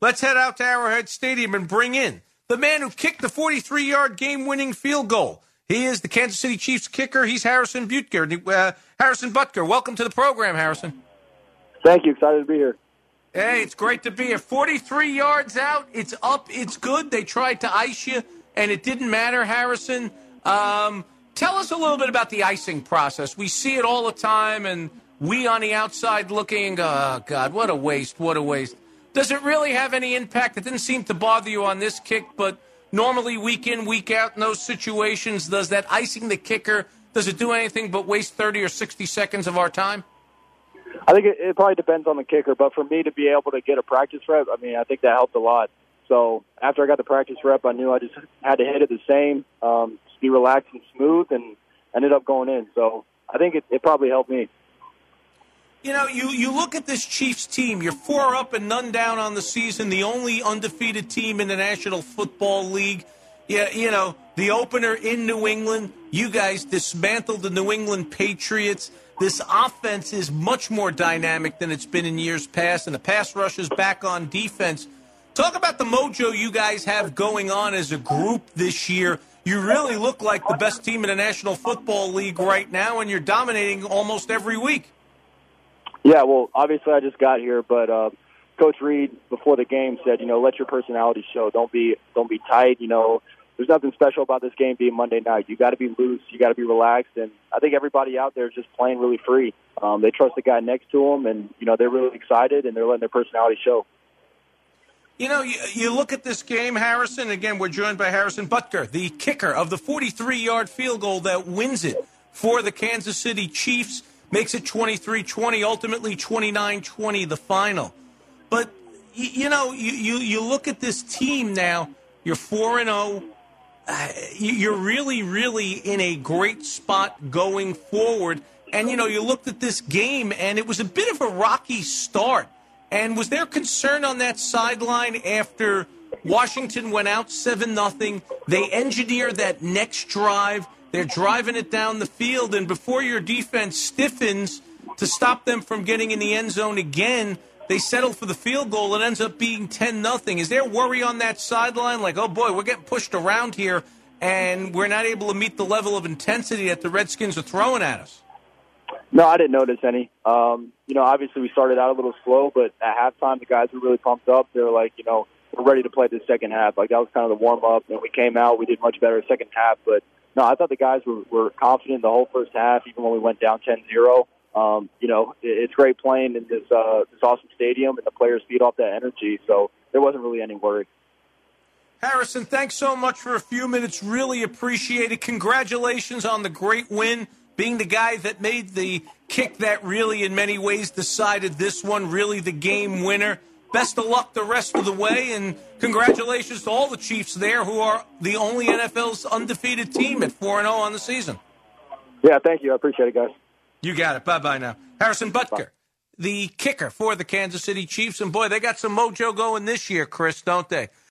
let's head out to Arrowhead Stadium and bring in the man who kicked the 43-yard game-winning field goal. He is the Kansas City Chiefs kicker. He's Harrison Butker. Harrison Butker, welcome to the program, Harrison. Thank you. Excited to be here. Hey, it's great to be here. 43 yards out. It's up. It's good. They tried to ice you, and it didn't matter, Harrison. Tell us a little bit about the icing process. We see it all the time, and we on the outside looking, oh, God, what a waste, what a waste. Does it really have any impact? It didn't seem to bother you on this kick, but normally week in, week out in those situations, does that icing the kicker, does it do anything but waste 30 or 60 seconds of our time? I think it probably depends on the kicker, but for me to be able to get a practice rep, I think that helped a lot. So after I got the practice rep, I knew I just had to hit it the same, just be relaxed and smooth, and ended up going in. So I think it probably helped me. You know, you look at this Chiefs team, you're 4 up and none down on the season, the only undefeated team in the National Football League. Yeah, you know, the opener in New England, you guys dismantled the New England Patriots. This offense is much more dynamic than it's been in years past, and the pass rush is back on defense. Talk about the mojo you guys have going on as a group this year. You really look like the best team in the National Football League right now, and you're dominating almost every week. Yeah, well, obviously I just got here, but Coach Reed before the game said, let your personality show. Don't be tight. There's nothing special about this game being Monday night. You got to be loose. You got to be relaxed. And I think everybody out there is just playing really free. They trust the guy next to them, and they're really excited, and they're letting their personality show. You look at this game, Harrison. Again, we're joined by Harrison Butker, the kicker of the 43-yard field goal that wins it for the Kansas City Chiefs. Makes it 23-20, ultimately 29-20, the final. But, you look at this team now, you're 4-0. You're really, really in a great spot going forward. And, you looked at this game, and it was a bit of a rocky start. And was there concern on that sideline after Washington went out 7-0? They engineered that next drive. They're driving it down the field, and before your defense stiffens to stop them from getting in the end zone again, they settle for the field goal. It ends up being 10-0. Is there worry on that sideline? Like, oh, boy, we're getting pushed around here, and we're not able to meet the level of intensity that the Redskins are throwing at us? No, I didn't notice any. Obviously we started out a little slow, but at halftime the guys were really pumped up. They were like, we're ready to play the second half. Like, that was kind of the warm-up, and we came out. We did much better second half, but no, I thought the guys were confident the whole first half, even when we went down 10-0. It's great playing in this awesome stadium, and the players feed off that energy, so there wasn't really any worry. Harrison, thanks so much for a few minutes. Really appreciate it. Congratulations on the great win, being the guy that made the kick that really in many ways decided this one, really the game winner. Best of luck the rest of the way, and congratulations to all the Chiefs there, who are the only NFL's undefeated team at 4-0 on the season. Yeah, thank you. I appreciate it, guys. You got it. Bye-bye now. Harrison Butker, the kicker for the Kansas City Chiefs. And, boy, they got some mojo going this year, Chris, don't they?